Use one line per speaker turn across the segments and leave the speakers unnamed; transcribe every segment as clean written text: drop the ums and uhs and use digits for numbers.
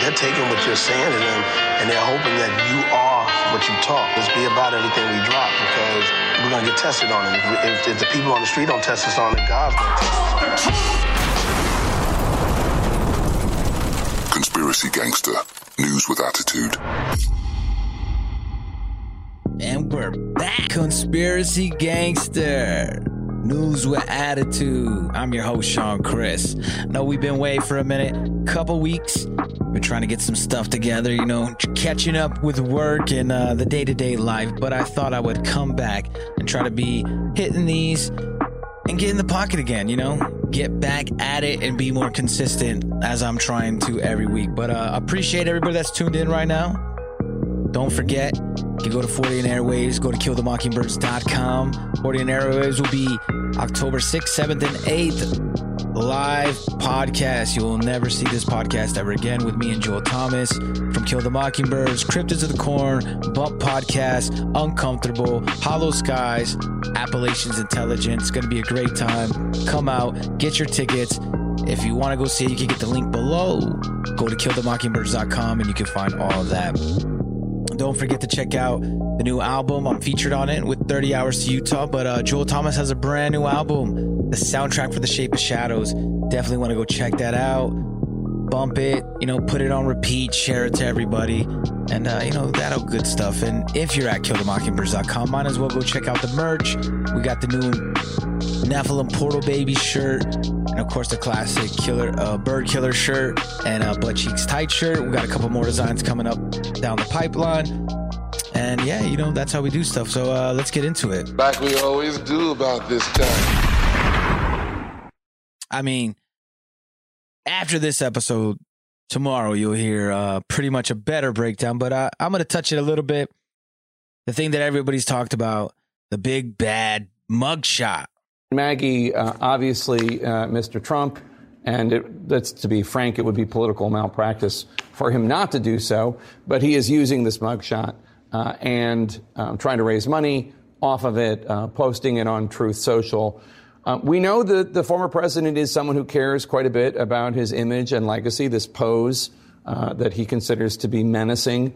they're taking what you're saying to them, and they're hoping that you are what you talk. Let's be about everything we drop, because we're going to get tested on it. If the people on the street don't test us on it, God's going to test us.
Conspiracy Gangster. News with attitude.
And we're back. Conspiracy Gangster. News with attitude. I'm your host, Sean Chris. No, we've been away for a minute, couple weeks. Been trying to get some stuff together, you know, catching up with work and the day-to-day life. But I thought I would come back and try to be hitting these and get in the pocket again, you know, get back at it and be more consistent as I'm trying to every week. But appreciate everybody that's tuned in right now. Don't forget, you can go to 40 and Airwaves, go to killthemockingbirds.com. 40 and Airwaves will be October 6th, 7th, and 8th. Live podcast. You will never see this podcast ever again with me and Joel Thomas from Kill the Mockingbirds, Cryptids of the Corn, Bump Podcast, Uncomfortable, Hollow Skies, Appalachians Intelligence. It's going to be a great time. Come out, get your tickets. If you want to go see it, you can get the link below. Go to killthemockingbirds.com and you can find all of that. Don't forget to check out the new album. I'm featured on it with 30 Hours to Utah, but Joel Thomas has a brand new album, the soundtrack for The Shape of Shadows. Definitely want to go check that out. Bump it, you know, put it on repeat, share it to everybody, and, you know, that'll good stuff. And if you're at killthemockingbirds.com, might as well go check out the merch. We got the new Nephilim Portal Baby shirt, and of course the classic Bird Killer shirt and Butt Cheeks Tight shirt. We got a couple more designs coming up down the pipeline, and yeah, you know, that's how we do stuff. So let's get into it,
like we always do about this time.
I mean, after this episode tomorrow, you'll hear pretty much a better breakdown, but I'm going to touch it a little bit. The thing that everybody's talked about, the big bad mugshot.
Maggie, obviously, Mr. Trump, and let's to be frank, it would be political malpractice for him not to do so, but he is using this mugshot and trying to raise money off of it, posting it on Truth Social. We know that the former president is someone who cares quite a bit about his image and legacy, this pose that he considers to be menacing,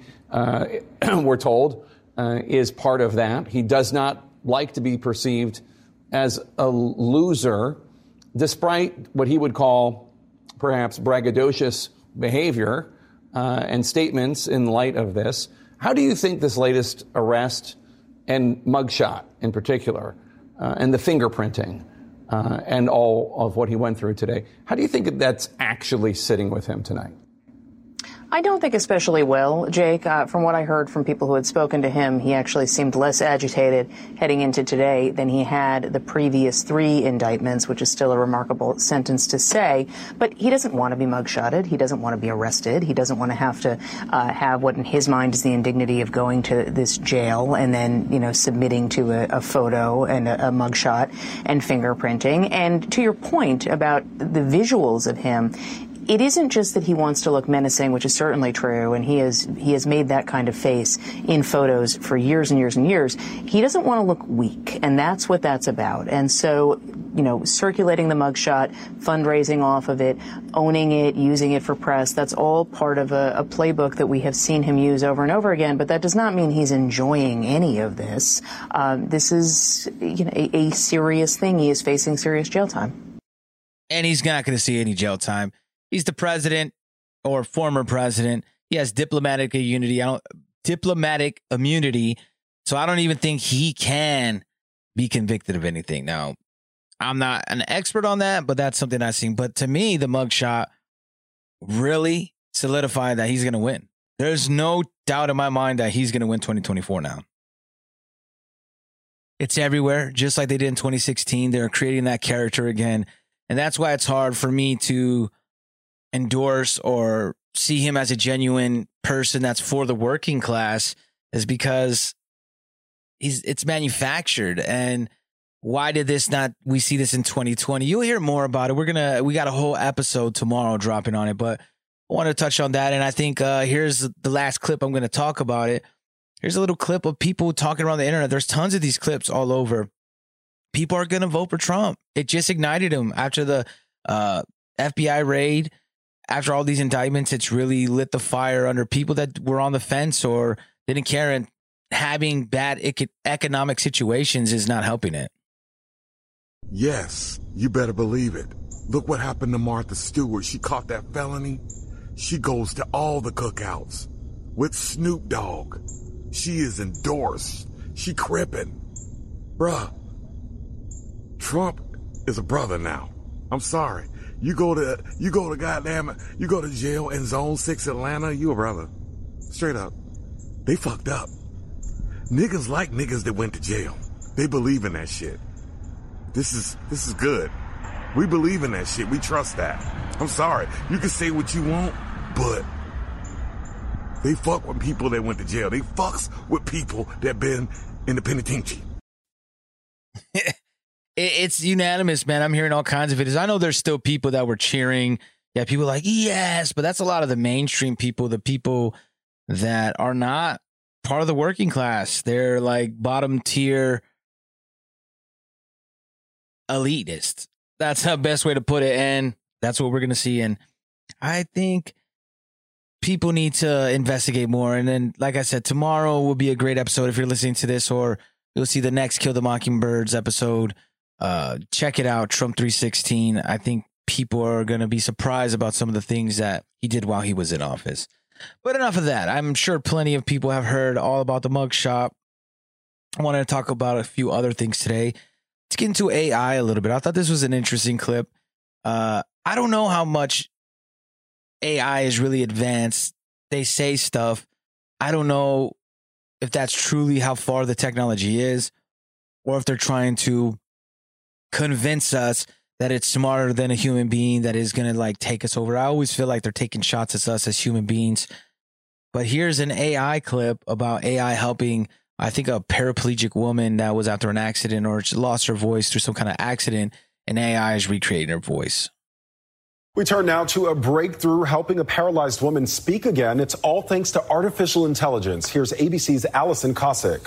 we're told, is part of that. He does not like to be perceived as a loser, despite what he would call perhaps braggadocious behavior and statements in light of this. How do you think this latest arrest and mugshot in particular, and the fingerprinting and all of what he went through today, how do you think that's actually sitting with him tonight?
I don't think especially well, Jake. From what I heard from people who had spoken to him, he actually seemed less agitated heading into today than he had the previous 3 indictments, which is still a remarkable sentence to say. But he doesn't want to be mugshotted. He doesn't want to be arrested. He doesn't want to have what in his mind is the indignity of going to this jail and then, you know, submitting to a photo and a mugshot and fingerprinting. And to your point about the visuals of him, it isn't just that he wants to look menacing, which is certainly true, and he has made that kind of face in photos for years and years and years. He doesn't want to look weak, and that's what that's about. And so, you know, circulating the mugshot, fundraising off of it, owning it, using it for press, that's all part of a playbook that we have seen him use over and over again, but that does not mean he's enjoying any of this. This is, you know, a serious thing. He is facing serious jail time.
And he's not going to see any jail time. He's the president or former president. He has diplomatic immunity. So I don't even think he can be convicted of anything. Now, I'm not an expert on that, but that's something I've seen. But to me, the mugshot really solidified that he's going to win. There's no doubt in my mind that he's going to win 2024 now. It's everywhere, just like they did in 2016. They're creating that character again. And that's why it's hard for me to endorse or see him as a genuine person that's for the working class, is because it's manufactured. And why did we see this in 2020? You'll hear more about it. We got a whole episode tomorrow dropping on it, but I want to touch on that. And I think here's the last clip. I'm going to talk about it. Here's a little clip of people talking around the internet. There's tons of these clips all over. People are going to vote for Trump. It just ignited him after the FBI raid, after all these indictments, it's really lit the fire under people that were on the fence or didn't care, and having bad economic situations is not helping it.
Yes, you better believe it. Look what happened to Martha Stewart. She caught that felony. She goes to all the cookouts with Snoop Dogg. She is endorsed. She crippin'. Bruh, Trump is a brother now. I'm sorry. You go to jail in Zone 6 Atlanta, you a brother. Straight up. They fucked up. Niggas like niggas that went to jail. They believe in that shit. This is good. We believe in that shit. We trust that. I'm sorry. You can say what you want, but they fuck with people that went to jail. They fucks with people that been in the penitentiary.
It's unanimous, man. I'm hearing all kinds of videos. I know there's still people that were cheering. Yeah, people like, yes, but that's a lot of the mainstream people, the people that are not part of the working class. They're like bottom tier elitist. That's the best way to put it. And that's what we're going to see. And I think people need to investigate more. And then, like I said, tomorrow will be a great episode if you're listening to this, or you'll see the next Kill the Mockingbirds episode. Check it out, Trump 316. I think people are going to be surprised about some of the things that he did while he was in office. But enough of that. I'm sure plenty of people have heard all about the mugshot. I wanted to talk about a few other things today. Let's get into AI a little bit. I thought this was an interesting clip. I don't know how much AI is really advanced. They say stuff. I don't know if that's truly how far the technology is, or if they're trying to convince us that it's smarter than a human being that is going to like take us over. I always feel like they're taking shots at us as human beings. But here's an AI clip about AI helping, I think, a paraplegic woman that was after an accident or she lost her voice through some kind of accident, and AI is recreating her voice.
We turn now to a breakthrough helping a paralyzed woman speak again. It's all thanks to artificial intelligence. Here's ABC's Allison Cossack.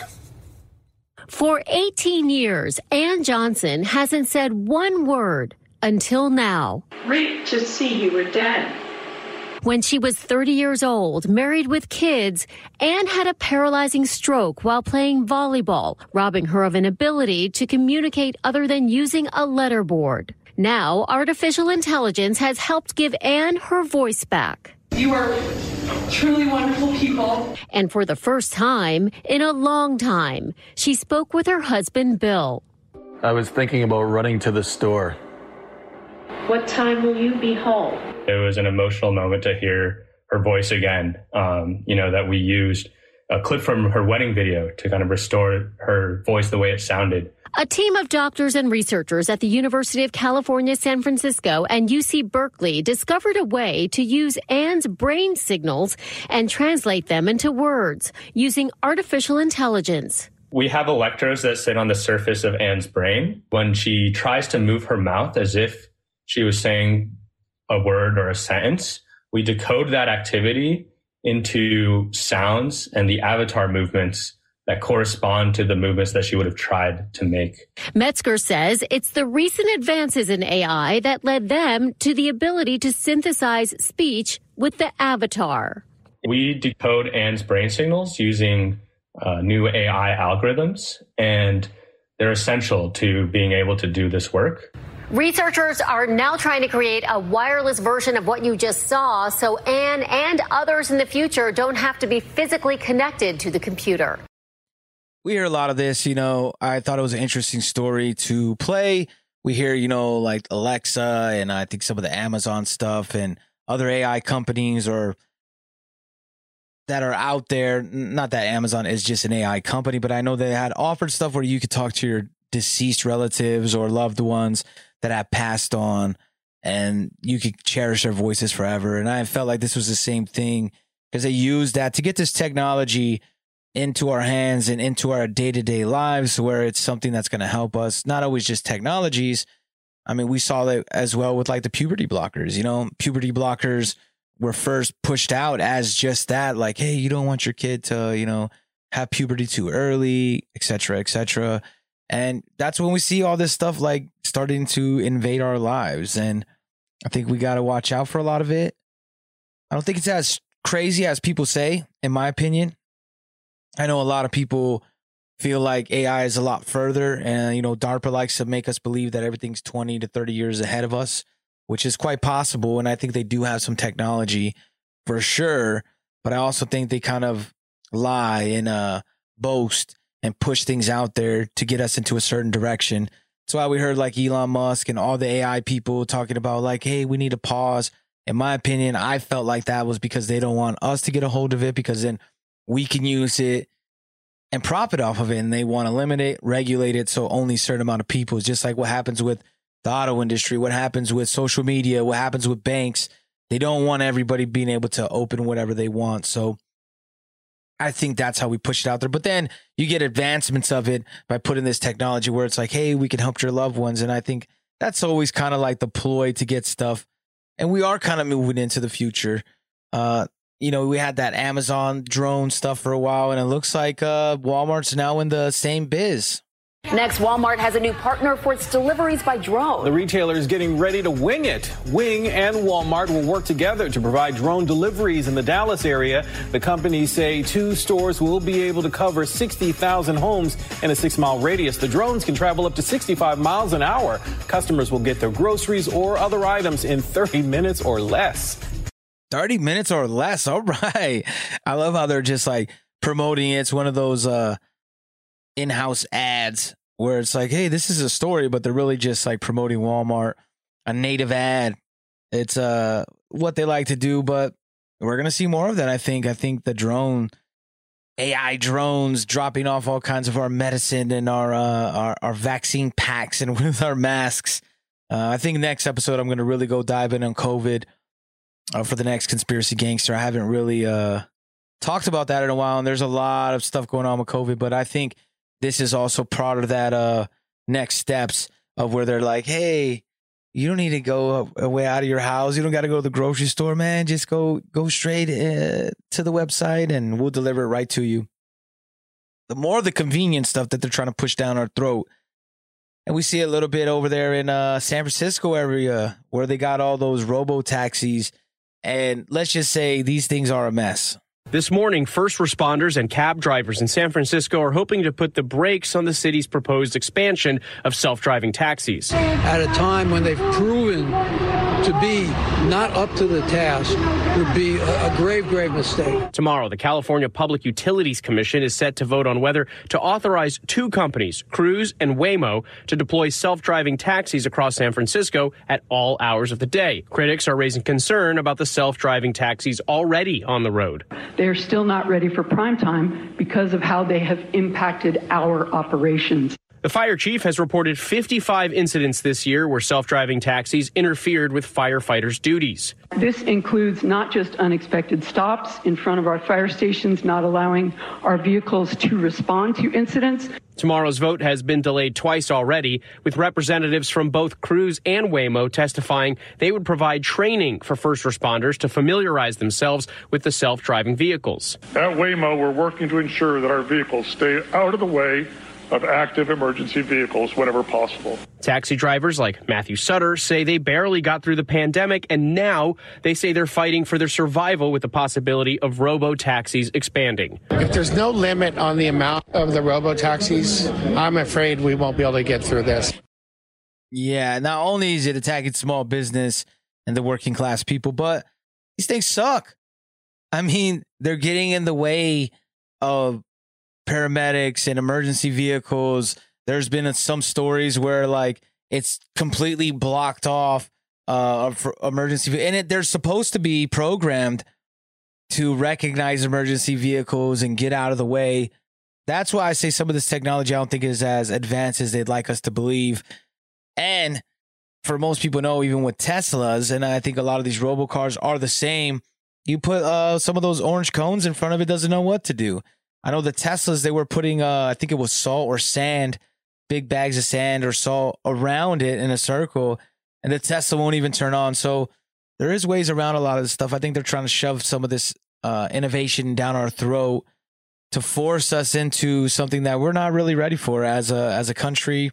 For 18 years, Ann Johnson hasn't said one word until now.
Great to see you were dead.
When she was 30 years old, married with kids, Ann had a paralyzing stroke while playing volleyball, robbing her of an ability to communicate other than using a letterboard. Now, artificial intelligence has helped give Ann her voice back.
You are truly wonderful people.
And for the first time in a long time, she spoke with her husband, Bill.
I was thinking about running to the store.
What time will you be home?
It was an emotional moment to hear her voice again. That we used a clip from her wedding video to kind of restore her voice the way it sounded.
A team of doctors and researchers at the University of California, San Francisco and UC Berkeley discovered a way to use Ann's brain signals and translate them into words using artificial intelligence.
We have electrodes that sit on the surface of Ann's brain. When she tries to move her mouth as if she was saying a word or a sentence, we decode that activity into sounds and the avatar movements that correspond to the movements that she would have tried to make.
Metzger says it's the recent advances in AI that led them to the ability to synthesize speech with the avatar.
We decode Ann's brain signals using new AI algorithms, and they're essential to being able to do this work.
Researchers are now trying to create a wireless version of what you just saw so Ann and others in the future don't have to be physically connected to the computer.
We hear a lot of this, I thought it was an interesting story to play. We hear, like Alexa and I think some of the Amazon stuff and other AI companies or that are out there. Not that Amazon is just an AI company, but I know they had offered stuff where you could talk to your deceased relatives or loved ones that have passed on and you could cherish their voices forever. And I felt like this was the same thing because they used that to get this technology into our hands and into our day-to-day lives where it's something that's going to help us, not always just technologies. I mean, we saw that as well with like the puberty blockers. Puberty blockers were first pushed out as just that, like, hey, you don't want your kid to, have puberty too early, et cetera, et cetera. And that's when we see all this stuff like starting to invade our lives. And I think we got to watch out for a lot of it. I don't think it's as crazy as people say, in my opinion. I know a lot of people feel like AI is a lot further, and DARPA likes to make us believe that everything's 20 to 30 years ahead of us, which is quite possible, and I think they do have some technology for sure, but I also think they kind of lie and boast and push things out there to get us into a certain direction. That's why we heard like Elon Musk and all the AI people talking about like, hey, we need to pause. In my opinion, I felt like that was because they don't want us to get a hold of it, because then we can use it and profit off of it, and they want to limit it, regulate it, so only a certain amount of people. It's just like what happens with the auto industry, what happens with social media, what happens with banks. They don't want everybody being able to open whatever they want. So I think that's how we push it out there. But then you get advancements of it by putting this technology where it's like, hey, we can help your loved ones. And I think that's always kind of like the ploy to get stuff. And we are kind of moving into the future. We had that Amazon drone stuff for a while, and it looks like Walmart's now in the same biz.
Next, Walmart has a new partner for its deliveries by drone.
The retailer is getting ready to wing it. Wing and Walmart will work together to provide drone deliveries in the Dallas area. The companies say 2 stores will be able to cover 60,000 homes in a 6-mile radius. The drones can travel up to 65 miles an hour. Customers will get their groceries or other items in 30 minutes or less.
30 minutes or less. All right. I love how they're just like promoting it. It's one of those in-house ads where it's like, hey, this is a story, but they're really just like promoting Walmart, a native ad. It's what they like to do, but we're going to see more of that. I think the AI drones dropping off all kinds of our medicine and our vaccine packs and with our masks. I think next episode, I'm going to really go dive in on COVID for the next Conspiracy Gangster. I haven't really talked about that in a while, and there's a lot of stuff going on with COVID, but I think this is also part of that next steps of where they're like, hey, you don't need to go away out of your house. You don't got to go to the grocery store, man. Just go straight to the website and we'll deliver it right to you. The more of the convenient stuff that they're trying to push down our throat. And we see a little bit over there in San Francisco area where they got all those robo-taxis. And let's just say these things are a mess.
This morning, first responders and cab drivers in San Francisco are hoping to put the brakes on the city's proposed expansion of self-driving taxis.
At a time when they've proven to be not up to the task would be a grave, grave mistake.
Tomorrow, the California Public Utilities Commission is set to vote on whether to authorize 2 companies, Cruise and Waymo, to deploy self-driving taxis across San Francisco at all hours of the day. Critics are raising concern about the self-driving taxis already on the road.
They're still not ready for prime time because of how they have impacted our operations.
The fire chief has reported 55 incidents this year where self-driving taxis interfered with firefighters' duties.
This includes not just unexpected stops in front of our fire stations, not allowing our vehicles to respond to incidents.
Tomorrow's vote has been delayed twice already, with representatives from both Cruise and Waymo testifying they would provide training for first responders to familiarize themselves with the self-driving vehicles.
At Waymo, we're working to ensure that our vehicles stay out of the way of active emergency vehicles whenever possible.
Taxi drivers like Matthew Sutter say they barely got through the pandemic, and now they say they're fighting for their survival with the possibility of robo-taxis expanding.
If there's no limit on the amount of the robo-taxis, I'm afraid we won't be able to get through this.
Yeah, not only is it attacking small business and the working class people, but these things suck. I mean, they're getting in the way of paramedics and emergency vehicles. There's been some stories where like it's completely blocked off for emergency, and they're supposed to be programmed to recognize emergency vehicles and get out of the way. That's why I say some of this technology I don't think is as advanced as they'd like us to believe. And for most people know, even with Teslas, and I think a lot of these robocars are the same, you put some of those orange cones in front of it, doesn't know what to do. I know the Teslas, they were putting, I think it was salt or sand, big bags of sand or salt around it in a circle, and the Tesla won't even turn on. So there is ways around a lot of this stuff. I think they're trying to shove some of this innovation down our throat to force us into something that we're not really ready for as a country,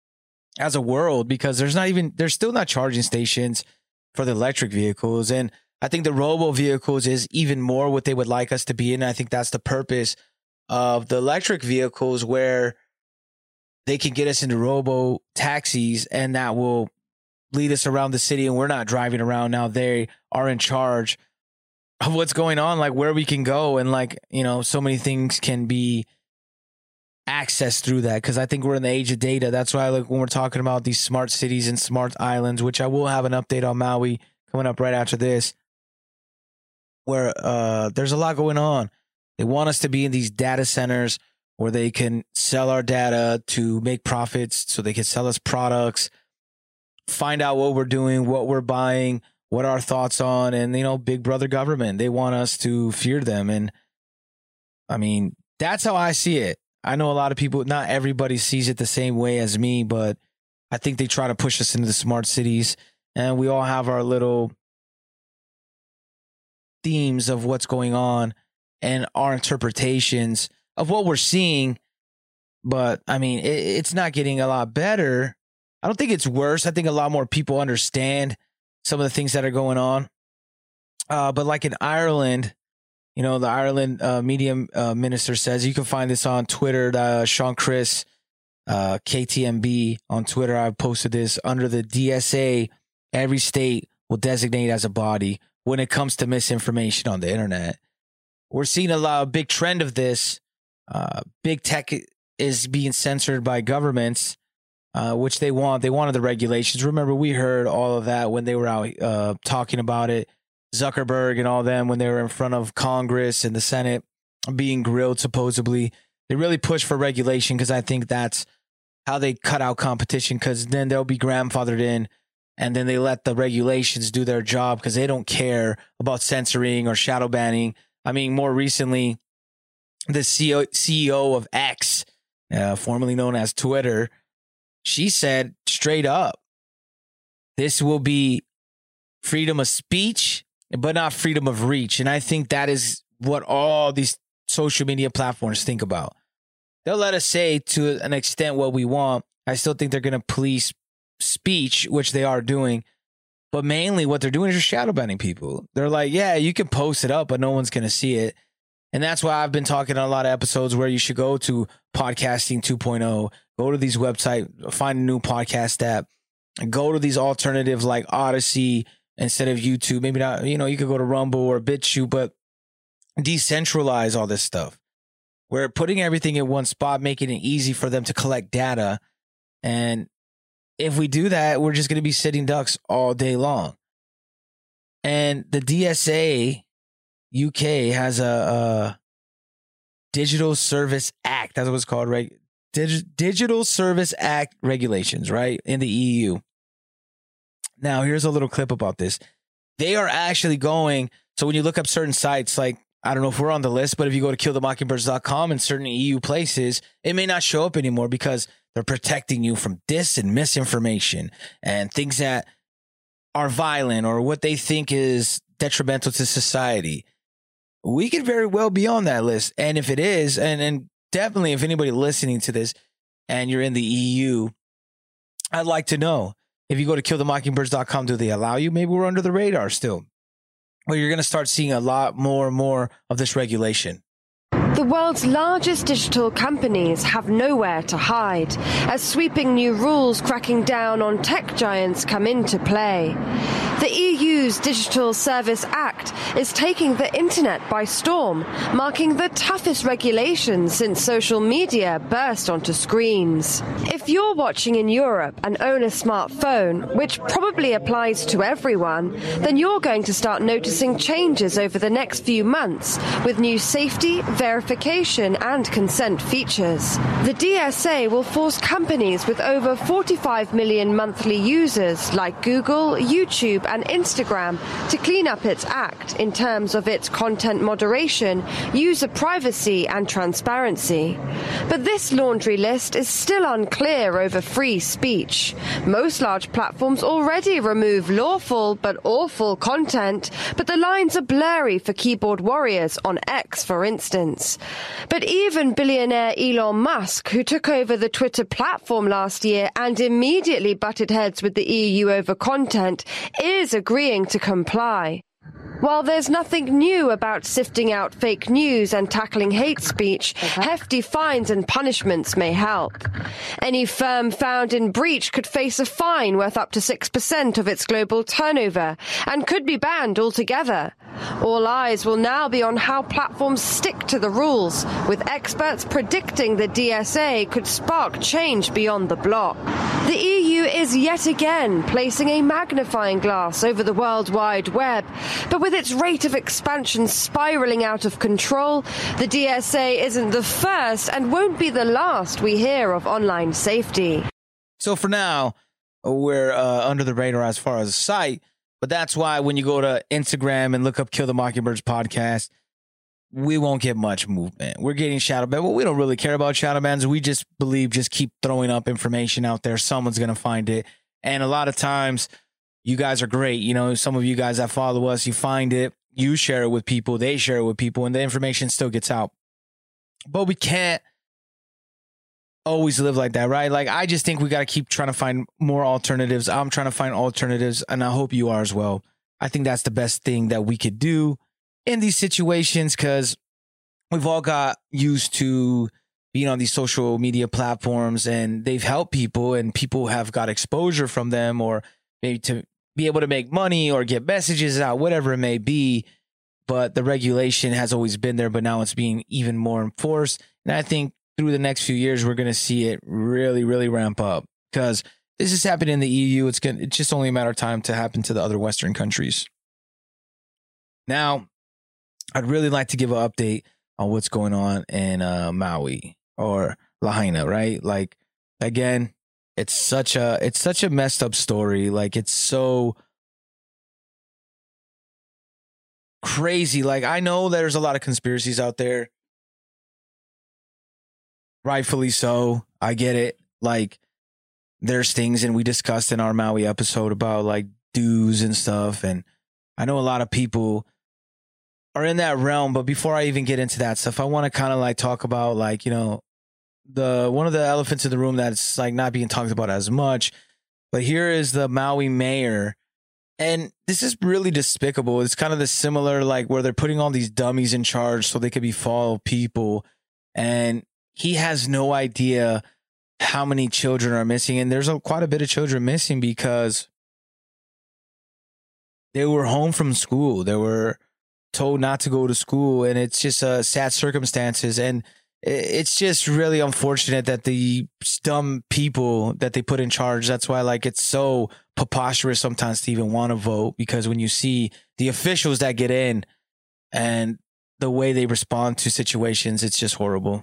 as a world, because there's still not charging stations for the electric vehicles. And I think the robo vehicles is even more what they would like us to be in. I think that's the purpose of the electric vehicles, where they can get us into robo taxis, and that will lead us around the city, and we're not driving around. Now they are in charge of what's going on, like where we can go, and like, you know, so many things can be accessed through that, because I think we're in the age of data. That's why, like, when we're talking about these smart cities and smart islands, which I will have an update on Maui coming up right after this, where there's a lot going on. They want us to be in these data centers where they can sell our data to make profits, so they can sell us products, find out what we're doing, what we're buying, what our thoughts on, and, you know, big brother government. They want us to fear them. And I mean, that's how I see it. I know a lot of people, not everybody sees it the same way as me, but I think they try to push us into the smart cities, and we all have our little themes of what's going on and our interpretations of what we're seeing. But I mean, it's not getting a lot better. I don't think it's worse. I think a lot more people understand some of the things that are going on. But like in Ireland, you know, the Ireland media minister says, you can find this on Twitter, Sean Chris, KTMB on Twitter. I posted this. Under the DSA, every state will designate as a body when it comes to misinformation on the internet. We're seeing a big trend of this. Big tech is being censored by governments, which they want. They wanted the regulations. Remember, we heard all of that when they were out talking about it. Zuckerberg and all them, when they were in front of Congress and the Senate being grilled, supposedly. They really push for regulation, because I think that's how they cut out competition, because then they'll be grandfathered in, and then they let the regulations do their job, because they don't care about censoring or shadow banning. I mean, more recently, the CEO of X, formerly known as Twitter, she said straight up, this will be freedom of speech, but not freedom of reach. And I think that is what all these social media platforms think about. They'll let us say to an extent what we want. I still think they're going to police speech, which they are doing. But mainly what they're doing is just shadow banning people. They're like, yeah, you can post it up, but no one's going to see it. And that's why I've been talking on a lot of episodes where you should go to Podcasting 2.0, go to these websites, find a new podcast app, go to these alternatives like Odyssey instead of YouTube. Maybe not, you know, you could go to Rumble or BitChute, but decentralize all this stuff. We're putting everything in one spot, making it easy for them to collect data. And if we do that, we're just going to be sitting ducks all day long. And the DSA UK has a Digital Service Act. That's what it's called, right? Digital Service Act regulations, right? In the EU. Now, here's a little clip about this. They are actually going, so when you look up certain sites, like, I don't know if we're on the list, but if you go to killthemockingbirds.com in certain EU places, it may not show up anymore because they're protecting you from dis and misinformation and things that are violent or what they think is detrimental to society. We could very well be on that list. And if it is, and definitely if anybody listening to this and you're in the EU, I'd like to know. If you go to killthemockingbirds.com, do they allow you? Maybe we're under the radar still. Well, you're going to start seeing a lot more and more of this regulation.
The world's largest digital companies have nowhere to hide as sweeping new rules cracking down on tech giants come into play. The EU's Digital Service Act is taking the internet by storm, marking the toughest regulations since social media burst onto screens. If you're watching in Europe and own a smartphone, which probably applies to everyone, then you're going to start noticing changes over the next few months with new safety, verification and consent features. The DSA will force companies with over 45 million monthly users like Google, YouTube and Instagram to clean up its act in terms of its content moderation, user privacy and transparency. But this laundry list is still unclear over free speech. Most large platforms already remove lawful but awful content, but the lines are blurry for keyboard warriors on X, for instance. But even billionaire Elon Musk, who took over the Twitter platform last year and immediately butted heads with the EU over content, is agreeing to comply. While there's nothing new about sifting out fake news and tackling hate speech, hefty fines and punishments may help. Any firm found in breach could face a fine worth up to 6% of its global turnover and could be banned altogether. All eyes will now be on how platforms stick to the rules, with experts predicting the DSA could spark change beyond the bloc. The EU is yet again placing a magnifying glass over the World Wide Web, but with its rate of expansion spiraling out of control, the DSA isn't the first and won't be the last we hear of online safety.
So for now, we're under the radar as far as the site, but that's why when you go to Instagram and look up Kill the Mockingbirds podcast, we won't get much movement. We're getting shadow banned, but we don't really care about shadow bans. We just believe just keep throwing up information out there. Someone's going to find it. And a lot of times, you guys are great. You know, some of you guys that follow us, you find it, you share it with people, they share it with people, and the information still gets out. But we can't always live like that, right? Like, I just think we got to keep trying to find more alternatives. I'm trying to find alternatives, and I hope you are as well. I think that's the best thing that we could do in these situations, because we've all got used to being on these social media platforms, and they've helped people, and people have got exposure from them, or maybe to be able to make money or get messages out, whatever it may be. But the regulation has always been there, but now it's being even more enforced. And I think through the next few years, we're going to see it really, really ramp up, because this is happening in the EU. It's just only a matter of time to happen to the other Western countries. Now, I'd really like to give an update on what's going on in Maui or Lahaina, right? Like, again, it's such a messed up story. Like, it's so crazy. Like, I know there's a lot of conspiracies out there. Rightfully so. I get it. Like, there's things, and we discussed in our Maui episode about like dues and stuff. And I know a lot of people are in that realm, but before I even get into that stuff, I want to kind of like talk about, like, you know, one of the elephants in the room that's like not being talked about as much. But here is the Maui mayor, and this is really despicable. It's kind of the similar, like, where they're putting all these dummies in charge so they could befall people, and he has no idea how many children are missing. And there's quite a bit of children missing because they were home from school. They were told not to go to school, and it's just sad circumstances. And it's just really unfortunate that the dumb people that they put in charge, that's why, like, it's so preposterous sometimes to even want to vote, because when you see the officials that get in and the way they respond to situations, it's just horrible.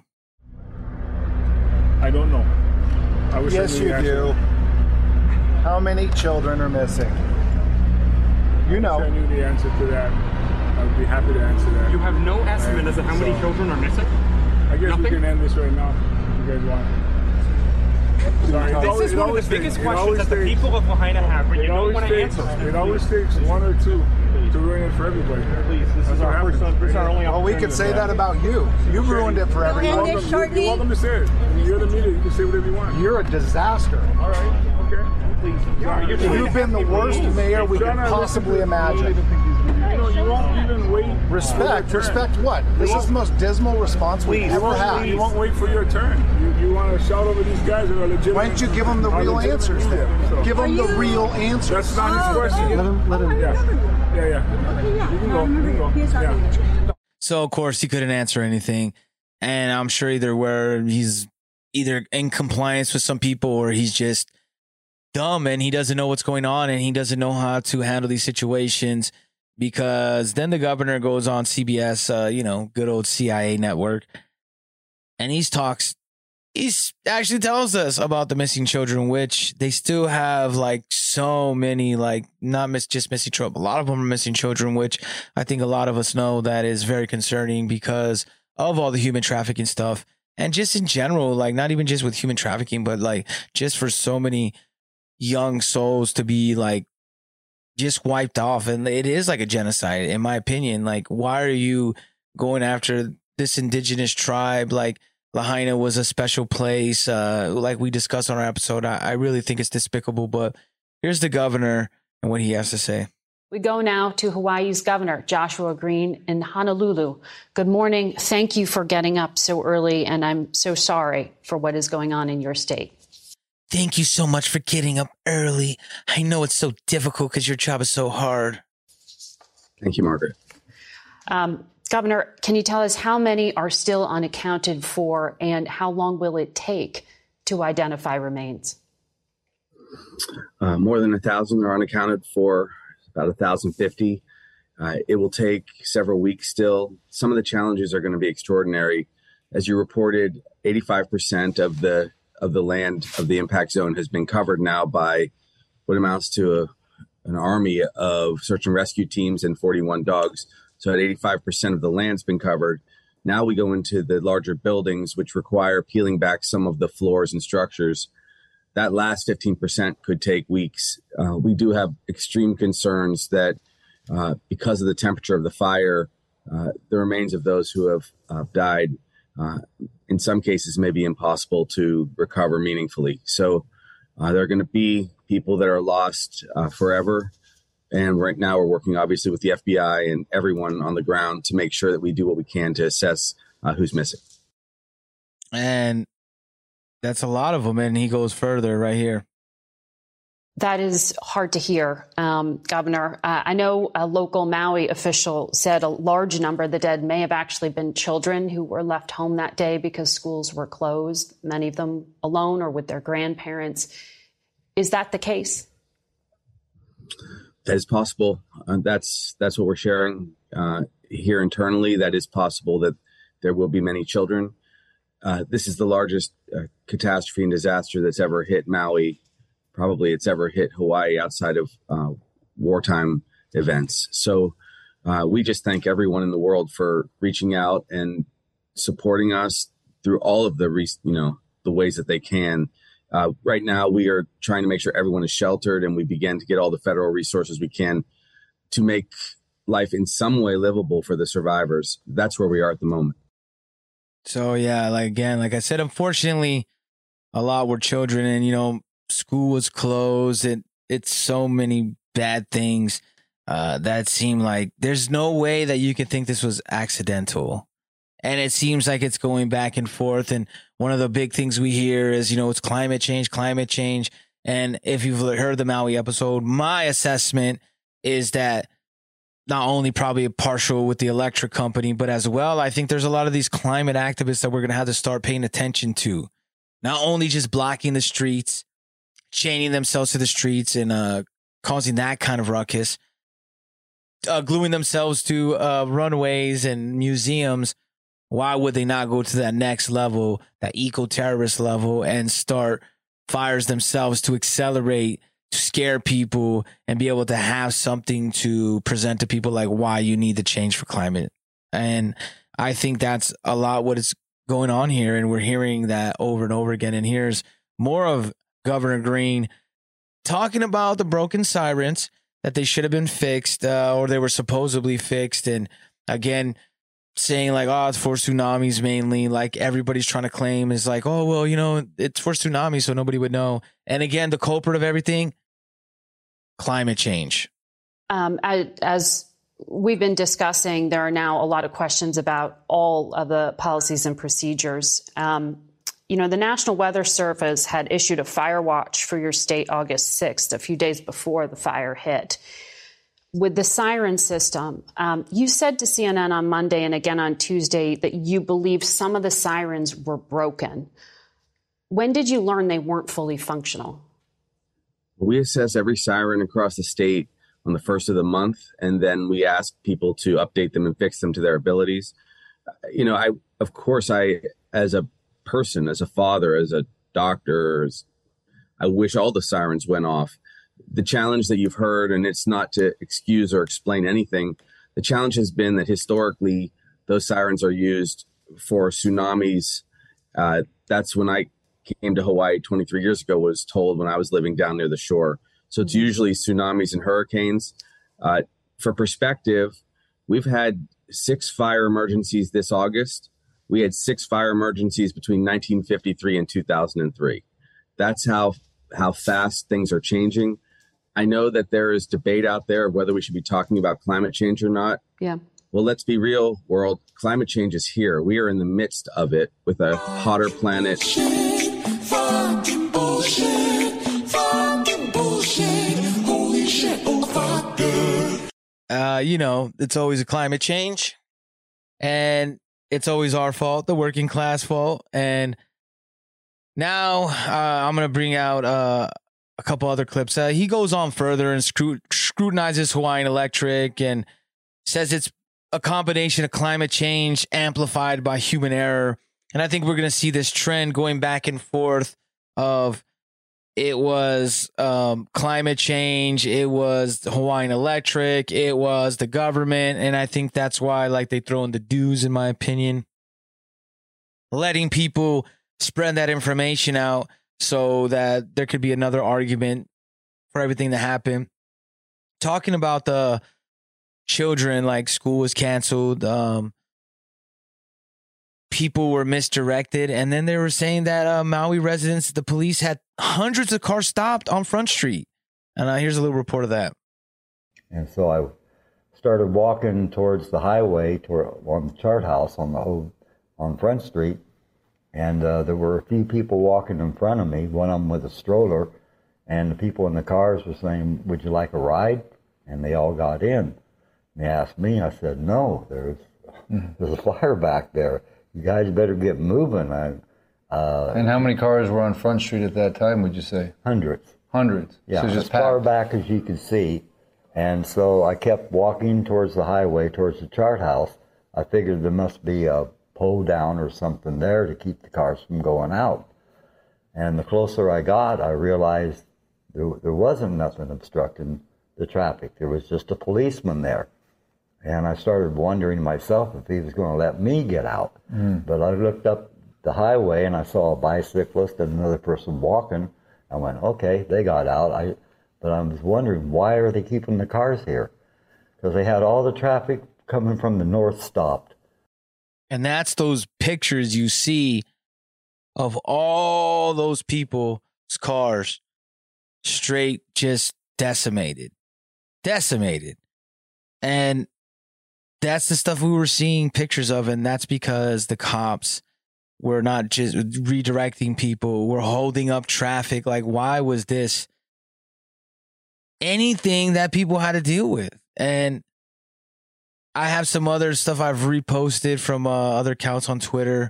I don't know.
Yes, you do. How many children are missing? You know.
I knew the answer to that. I would be happy to answer that.
You have no estimate as to how many children are missing?
I guess
Nothing?
we can end this right now if you guys want. Sorry,
this is one of the biggest questions that the people of Lahaina have, but you don't want to answer.
It always takes one or two to ruin it for everybody.
Please, this is our first only opportunity.
Well, we could say that about you. You ruined it for everyone.
You're welcome to say it. You're the media. You can say whatever you want.
You're a disaster.
All right. Okay. Please.
You've been the worst mayor we could possibly imagine.
You won't even wait.
Respect what? This is the most dismal response we've ever had.
You won't wait for your turn. You want to shout over these guys that are legitimate.
Why don't you give them the real answers then?
So.
Give them the real answers.
That's not his question.
Let him.
Yeah. You can go. Yeah.
So, of course, he couldn't answer anything. And I'm sure he's either in compliance with some people, or he's just dumb and he doesn't know what's going on, and he doesn't know how to handle these situations. Because then the governor goes on CBS, good old CIA network, and he actually tells us about the missing children, which they still have like so many, like just missing children. A lot of them are missing children, which I think a lot of us know that is very concerning because of all the human trafficking stuff. And just in general, like not even just with human trafficking, but like just for so many young souls to be like just wiped off. And it is like a genocide, in my opinion. Like, why are you going after this indigenous tribe? Like, Lahaina was a special place, like we discussed on our episode. I really think it's despicable, but here's the governor and what he has to say.
We go now to Hawaii's Governor Joshua Green in Honolulu. Good morning. Thank you for getting up so early, and I'm so sorry for what is going on in your state.
Thank you so much for getting up early. I know it's so difficult because your job is so hard.
Thank you, Margaret.
Governor, can you tell us how many are still unaccounted for, and how long will it take to identify remains?
More than 1,000 are unaccounted for, about 1,050. It will take several weeks still. Some of the challenges are going to be extraordinary. As you reported, 85% of the land of the impact zone has been covered now by what amounts to an army of search and rescue teams and 41 dogs. So at 85% of the land's been covered. Now we go into the larger buildings, which require peeling back some of the floors and structures. That last 15% could take weeks. We do have extreme concerns that because of the temperature of the fire, the remains of those who have died, in some cases, may be impossible to recover meaningfully. So there are going to be people that are lost forever. And right now we're working, obviously, with the FBI and everyone on the ground to make sure that we do what we can to assess who's missing.
And that's a lot of them. And he goes further right here.
That is hard to hear, Governor. I know a local Maui official said a large number of the dead may have actually been children who were left home that day because schools were closed, many of them alone or with their grandparents. Is that the case?
That is possible. That's what we're sharing here internally. That is possible that there will be many children. This is the largest catastrophe and disaster that's ever hit Maui. Probably it's ever hit Hawaii outside of wartime events. So we just thank everyone in the world for reaching out and supporting us through all of the ways that they can. Right now, we are trying to make sure everyone is sheltered, and we begin to get all the federal resources we can to make life in some way livable for the survivors. That's where we are at the moment.
So, yeah, like I said, unfortunately, a lot were children, and, school was closed, and it's so many bad things that seem like there's no way that you can think this was accidental. And it seems like it's going back and forth. And one of the big things we hear is, it's climate change. And if you've heard the Maui episode, my assessment is that not only probably partial with the electric company, but as well, I think there's a lot of these climate activists that we're going to have to start paying attention to. Not only just blocking the streets, chaining themselves to the streets and causing that kind of ruckus, gluing themselves to runways and museums. Why would they not go to that next level, that eco-terrorist level, and start fires themselves to accelerate, to scare people, and be able to have something to present to people like why you need to change for climate? And I think that's a lot what is going on here, and we're hearing that over and over again. And here's more of Governor Green talking about the broken sirens, that they should have been fixed, or they were supposedly fixed. And again, saying like, it's for tsunamis mainly, like everybody's trying to claim is like, it's for tsunamis, so nobody would know. And again, the culprit of everything, climate change.
As we've been discussing, there are now a lot of questions about all of the policies and procedures. The National Weather Service had issued a fire watch for your state August 6th, a few days before the fire hit. With the siren system, you said to CNN on Monday and again on Tuesday that you believe some of the sirens were broken. When did you learn they weren't fully functional?
We assess every siren across the state on the first of the month, and then we ask people to update them and fix them to their abilities. I as a person, as a father, as a doctor, I wish all the sirens went off. The challenge that you've heard, and it's not to excuse or explain anything, the challenge has been that historically those sirens are used for tsunamis. That's when I came to Hawaii 23 years ago, was told when I was living down near the shore. So it's usually tsunamis and hurricanes. For perspective, we've had 6 fire emergencies this August. We had 6 fire emergencies between 1953 and 2003. That's how fast things are changing. I know that there is debate out there of whether we should be talking about climate change or not.
Yeah.
Well, let's be real, world. Climate change is here. We are in the midst of it with a hotter planet.
It's always a climate change, and it's always our fault, the working class fault. And now I'm going to bring out a couple other clips. He goes on further and scrutinizes Hawaiian Electric and says it's a combination of climate change amplified by human error. And I think we're going to see this trend going back and forth of it was climate change, it was Hawaiian Electric, it was the government. And I think that's why they throw in the dues, in my opinion. Letting people spread that information out so that there could be another argument for everything that happened. Talking about the children, school was canceled, people were misdirected, and then they were saying that Maui residents, the police had hundreds of cars stopped on Front Street. And here's a little report of that.
And so I started walking towards the highway on the chart house on Front Street, and there were a few people walking in front of me, one of them with a stroller, and the people in the cars were saying, "Would you like a ride?" And they all got in. They asked me, I said, "No, there's a fire back there. You guys better get moving."
And how many cars were on Front Street at that time, would you say?
Hundreds.
Hundreds?
Yeah,
so
as
just
far back as you could see. And so I kept walking towards the highway, towards the chart house. I figured there must be a pole down or something there to keep the cars from going out. And the closer I got, I realized there wasn't nothing obstructing the traffic. There was just a policeman there. And I started wondering myself if he was going to let me get out. But I looked up the highway and I saw a bicyclist and another person walking. I went, okay, they got out. But I was wondering, why are they keeping the cars here? Because they had all the traffic coming from the north stopped.
And that's those pictures you see of all those people's cars straight just decimated. And that's the stuff we were seeing pictures of, and that's because the cops were not just redirecting people, we're holding up traffic. Why was this anything that people had to deal with? And I have some other stuff I've reposted from other accounts on Twitter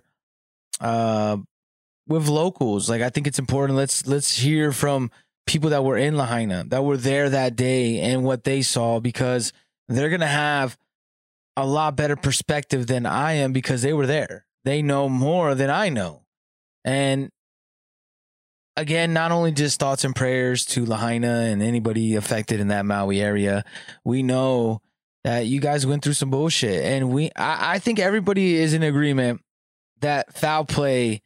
with locals. I think it's important. Let's hear from people that were in Lahaina, that were there that day, and what they saw, because they're going to have a lot better perspective than I am because they were there. They know more than I know. And again, not only just thoughts and prayers to Lahaina and anybody affected in that Maui area. We know that you guys went through some bullshit, and I think everybody is in agreement that foul play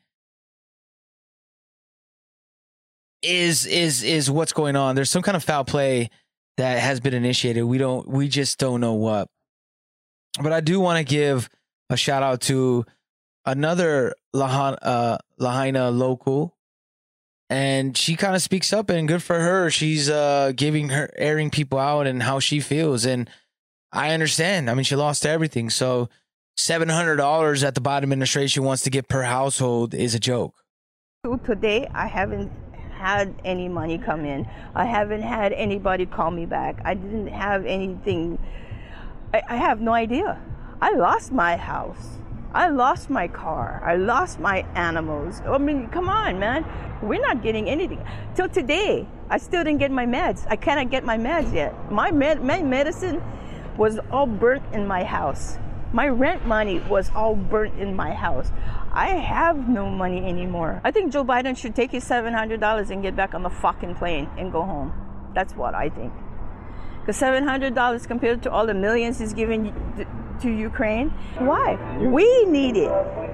is what's going on. There's some kind of foul play that has been initiated. We just don't know what. But I do want to give a shout out to another Lahaina local, and she kind of speaks up, and good for her. She's airing people out and how she feels, and I understand. I mean, she lost everything, so $700 that the Biden administration wants to get per household is a joke.
Today, I haven't had any money come in. I haven't had anybody call me back. I didn't have anything. I have no idea. I lost my house. I lost my car. I lost my animals. I mean, come on, man. We're not getting anything. Till today, I still didn't get my meds. I cannot get my meds yet. My medicine was all burnt in my house. My rent money was all burnt in my house. I have no money anymore. I think Joe Biden should take his $700 and get back on the fucking plane and go home. That's what I think. Because $700 compared to all the millions he's giving to Ukraine, why? We need it.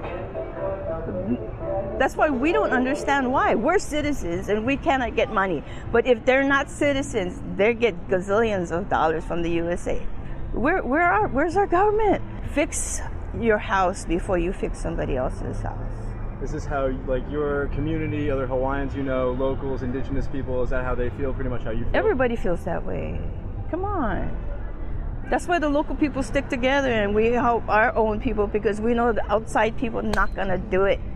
That's why we don't understand why. We're citizens and we cannot get money. But if they're not citizens, they get gazillions of dollars from the USA. Where's our government? Fix your house before you fix somebody else's house.
Is this how, like, your community, other Hawaiians you know, locals, indigenous people, is that how they feel, pretty much how you feel?
Everybody feels that way. Come on. That's why the local people stick together and we help our own people, because we know the outside people are not going to do it.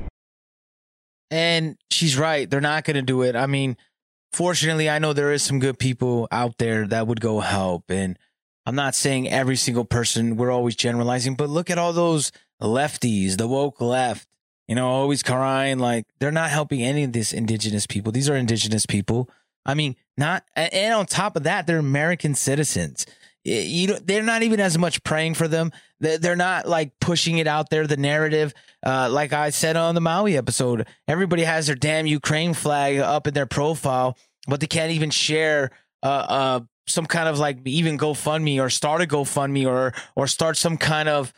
And she's right. They're not going to do it. I mean, fortunately, I know there is some good people out there that would go help. And I'm not saying every single person, we're always generalizing, but look at all those lefties, the woke left, you know, always crying like they're not helping any of these indigenous people. These are indigenous people. I mean, and on top of that, they're American citizens. They're not even as much praying for them. They're not like pushing it out there, the narrative. Like I said on the Maui episode, everybody has their damn Ukraine flag up in their profile, but they can't even share some kind of like even GoFundMe or start a GoFundMe or start some kind of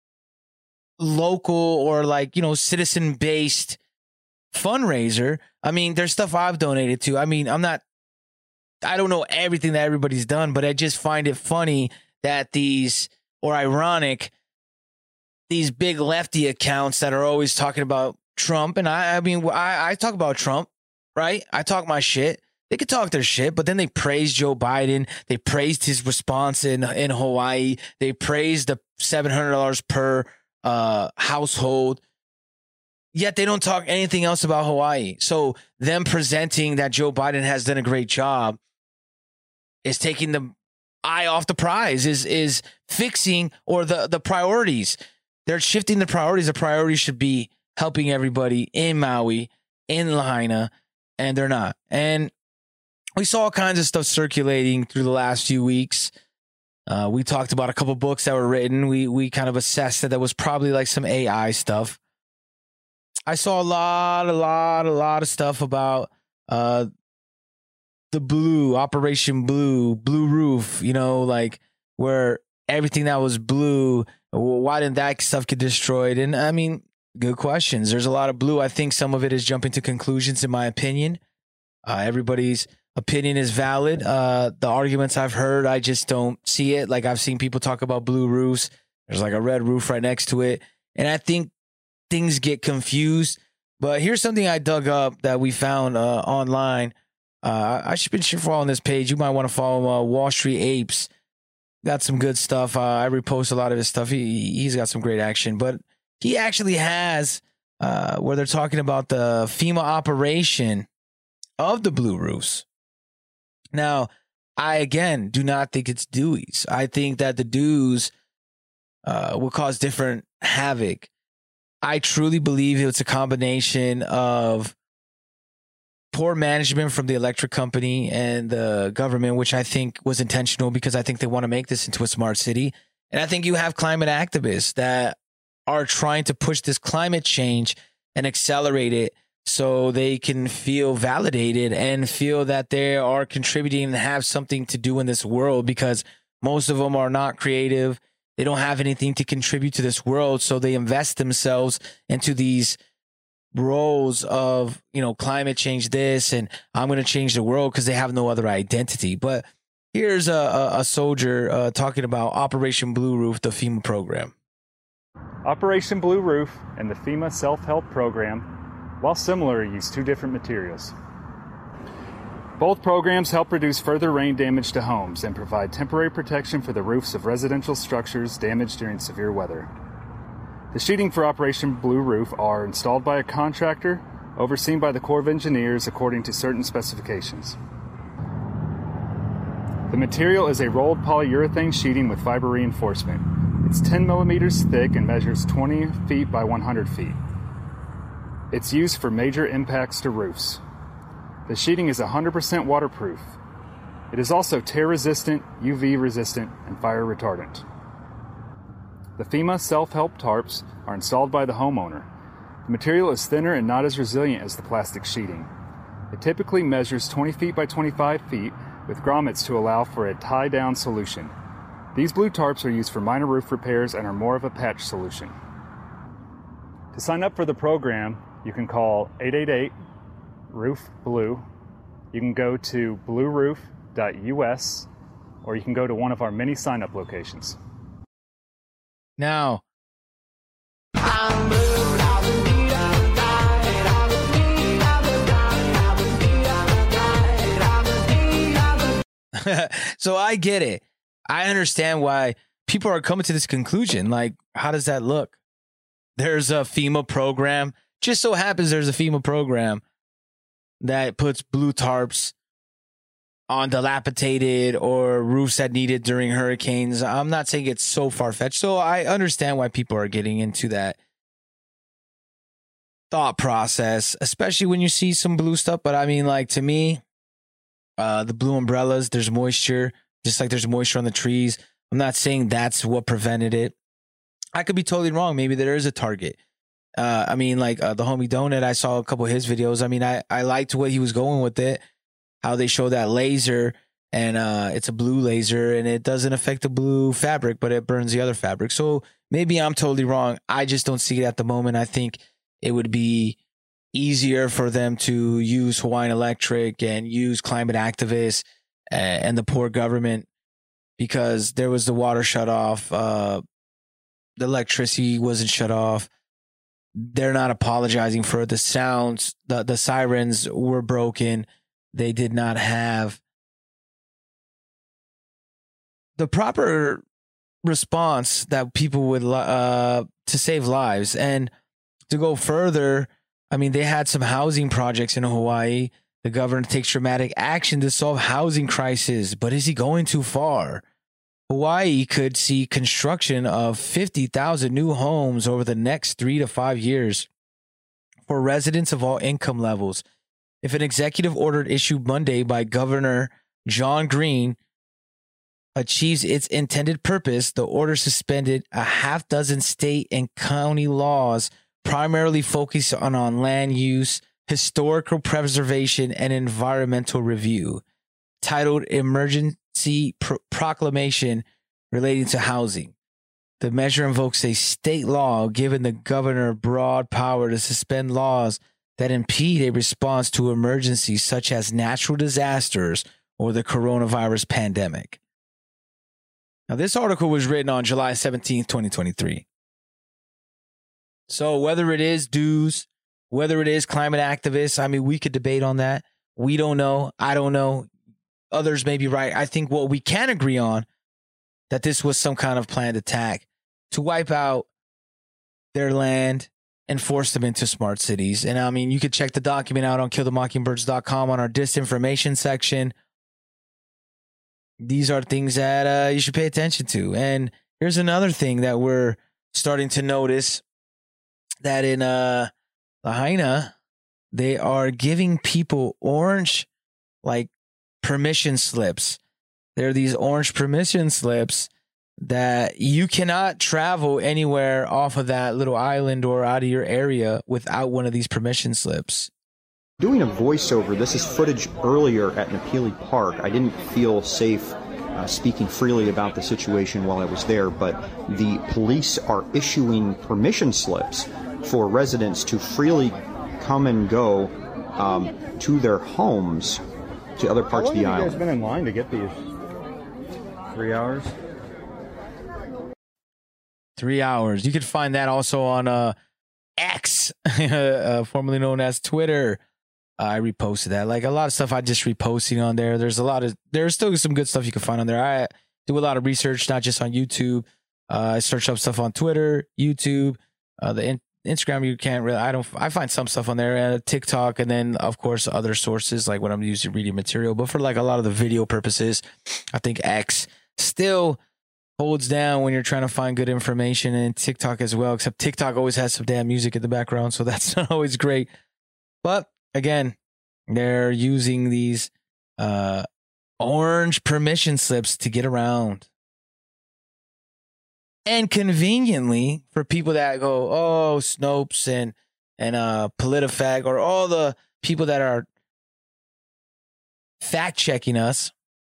local or like, you know, citizen based fundraiser. I mean, there's stuff I've donated to. I mean, I don't know everything that everybody's done, but I just find it funny that ironic, these big lefty accounts that are always talking about Trump. And I talk about Trump, right? I talk my shit. They could talk their shit, but then they praised Joe Biden. They praised his response in Hawaii. They praised the $700 per household. Yet they don't talk anything else about Hawaii. So them presenting that Joe Biden has done a great job is taking the eye off the prize, is fixing or the priorities. They're shifting the priorities. The priority should be helping everybody in Maui, in Lahaina, and they're not. And we saw all kinds of stuff circulating through the last few weeks. We talked about a couple books that were written. We kind of assessed that was probably like some AI stuff. I saw a lot of stuff about the blue, Operation Blue Roof, you know, like where everything that was blue, why didn't that stuff get destroyed? And I mean, good questions. There's a lot of blue. I think some of it is jumping to conclusions, in my opinion. Everybody's opinion is valid. The arguments I've heard, I just don't see it. Like I've seen people talk about blue roofs. There's like a red roof right next to it. And I think things get confused. But here's something I dug up that we found online. I should be sure following this page. You might want to follow Wall Street Apes. Got some good stuff. I repost a lot of his stuff. He's got some great action. But he actually has where they're talking about the FEMA operation of the blue roofs. Now, I, again, do not think it's dewies. I think that the dews will cause different havoc. I truly believe it's a combination of poor management from the electric company and the government, which I think was intentional because I think they want to make this into a smart city. And I think you have climate activists that are trying to push this climate change and accelerate it so they can feel validated and feel that they are contributing and have something to do in this world, because most of them are not creative. They don't have anything to contribute to this world. So they invest themselves into these roles of, you know, climate change this, and I'm going to change the world because they have no other identity. But here's a soldier talking about Operation Blue Roof, the FEMA program.
Operation Blue Roof and the FEMA Self-Help Program, while similar, use two different materials. Both programs help reduce further rain damage to homes and provide temporary protection for the roofs of residential structures damaged during severe weather. The sheeting for Operation Blue Roof are installed by a contractor, overseen by the Corps of Engineers according to certain specifications. The material is a rolled polyurethane sheeting with fiber reinforcement. It's 10 millimeters thick and measures 20 feet by 100 feet. It's used for major impacts to roofs. The sheeting is 100% waterproof. It is also tear-resistant, UV-resistant, and fire retardant. The FEMA self-help tarps are installed by the homeowner. The material is thinner and not as resilient as the plastic sheeting. It typically measures 20 feet by 25 feet with grommets to allow for a tie-down solution. These blue tarps are used for minor roof repairs and are more of a patch solution. To sign up for the program, you can call 888-ROOF-BLUE. You can go to blueroof.us, or you can go to one of our many sign-up locations.
Now, So I get it. I understand why people are coming to this conclusion. Like, how does that look? There's a FEMA program. Just so happens there's a FEMA program that puts blue tarps on dilapidated or roofs that need it during hurricanes. I'm not saying it's so far-fetched. So I understand why people are getting into that thought process, especially when you see some blue stuff. But I mean, like, to me, the blue umbrellas, there's moisture, just like there's moisture on the trees. I'm not saying that's what prevented it. I could be totally wrong. Maybe there is a target. I mean, like the homie Donut, I saw a couple of his videos. I mean, I liked what he was going with it, how they show that laser, and it's a blue laser, and it doesn't affect the blue fabric, but it burns the other fabric. So maybe I'm totally wrong. I just don't see it at the moment. I think it would be easier for them to use Hawaiian Electric and use climate activists and the poor government, because there was the water shut off. The electricity wasn't shut off. They're not apologizing for the sounds. The sirens were broken. They did not have the proper response that people would to save lives. And to go further, I mean, they had some housing projects in Hawaii. The governor takes dramatic action to solve housing crisis, but is he going too far? Hawaii could see construction of 50,000 new homes over the next 3 to 5 years for residents of all income levels. If an executive order issued Monday by Governor John Green achieves its intended purpose, the order suspended a half dozen state and county laws primarily focused on land use, historical preservation, and environmental review, titled Emergency Proclamation relating to housing. The measure invokes a state law giving the governor broad power to suspend laws that impede a response to emergencies such as natural disasters or the coronavirus pandemic. Now, this article was written on July 17th, 2023. So whether it is dues, whether it is climate activists, I mean, we could debate on that. We don't know. I don't know. Others may be right. I think what we can agree on, that this was some kind of planned attack to wipe out their land and force them into smart cities. And I mean, you could check the document out on killthemockingbirds.com on our disinformation section. These are things that you should pay attention to. And here's another thing that we're starting to notice, that in Lahaina, they are giving people orange, like, permission slips. There are these orange permission slips that you cannot travel anywhere off of that little island or out of your area without one of these permission slips.
Doing a voiceover, this is footage earlier at Napili Park. I didn't feel safe speaking freely about the situation while I was there, but the police are issuing permission slips for residents to freely come and go to their homes, to other parts of the island.
How long have you guys been in line to get these? 3 hours?
3 hours. You could find that also on X, formerly known as Twitter. I reposted that. Like, a lot of stuff I just reposting on there. There's still some good stuff you can find on there. I do a lot of research, not just on YouTube. I search up stuff on Twitter, YouTube, the Instagram. You can't really. I find some stuff on there, TikTok, and then of course other sources like when I'm using reading material. But for like a lot of the video purposes, I think X still holds down when you're trying to find good information, and TikTok as well. Except TikTok always has some damn music in the background, so that's not always great. But again, they're using these orange permission slips to get around. And conveniently, for people that go, oh, Snopes and PolitiFact, or all the people that are fact-checking us,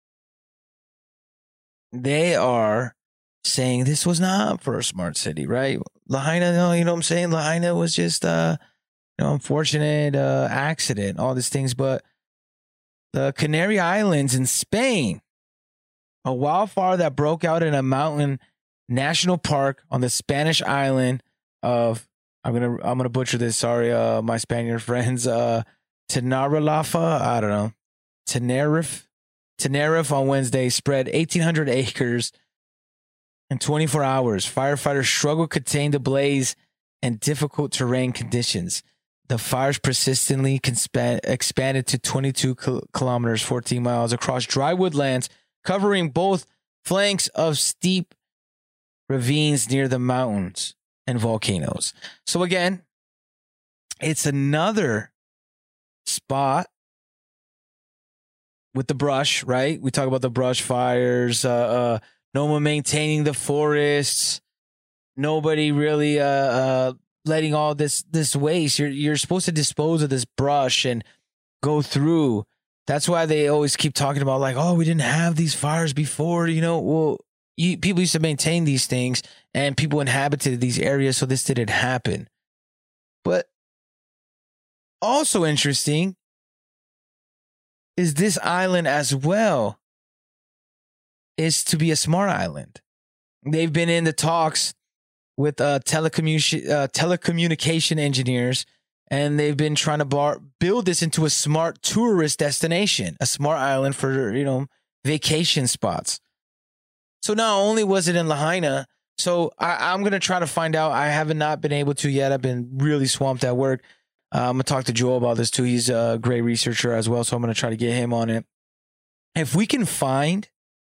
they are saying this was not for a smart city, right? Lahaina, no, you know what I'm saying? Lahaina was just unfortunate accident, all these things. But the Canary Islands in Spain, a wildfire that broke out in a mountain national park on the Spanish island of, I'm gonna butcher this, sorry, my Spaniard friends, Tenerife, I don't know, Tenerife, Tenerife on Wednesday spread 1,800 acres in 24 hours. Firefighters struggled to contain the blaze and difficult terrain conditions. The fires persistently expanded to 22 kilometers, 14 miles across dry woodlands, covering both flanks of steep ravines near the mountains and volcanoes. So again, it's another spot with the brush, right? We talk about the brush fires, no one maintaining the forests, nobody really letting all this waste. You're supposed to dispose of this brush and go through. That's why they always keep talking about like, oh, we didn't have these fires before. Well, people used to maintain these things and people inhabited these areas, so this didn't happen. But also interesting is this island as well is to be a smart island. They've been in the talks with telecommunication engineers, and they've been trying to build this into a smart tourist destination, a smart island for, vacation spots. So not only was it in Lahaina, so I'm going to try to find out. I have not been able to yet. I've been really swamped at work. I'm going to talk to Joel about this too. He's a great researcher as well, so I'm going to try to get him on it. If we can find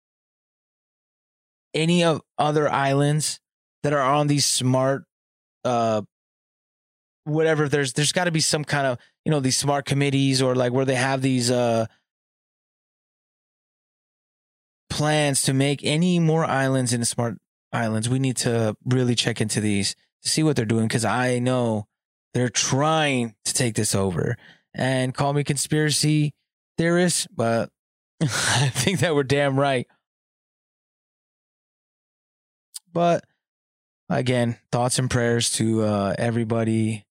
any of other islands that are on these smart, whatever, there's got to be some kind of, these smart committees or like where they have these plans to make any more islands into smart islands. We need to really check into these to see what they're doing, because I know they're trying to take this over. And call me conspiracy theorist, but I think that we're damn right. But again, thoughts and prayers to everybody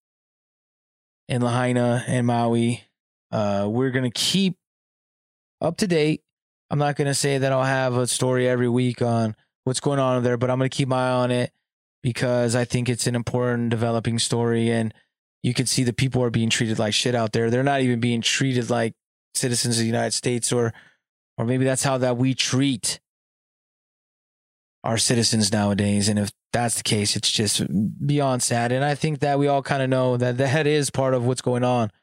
in Lahaina and Maui. We're going to keep up to date. I'm not going to say that I'll have a story every week on what's going on there, but I'm going to keep my eye on it because I think it's an important developing story. And you can see the people are being treated like shit out there. They're not even being treated like citizens of the United States, or maybe that's how that we treat our citizens nowadays. And if that's the case, it's just beyond sad. And I think that we all kind of know that that is part of what's going on.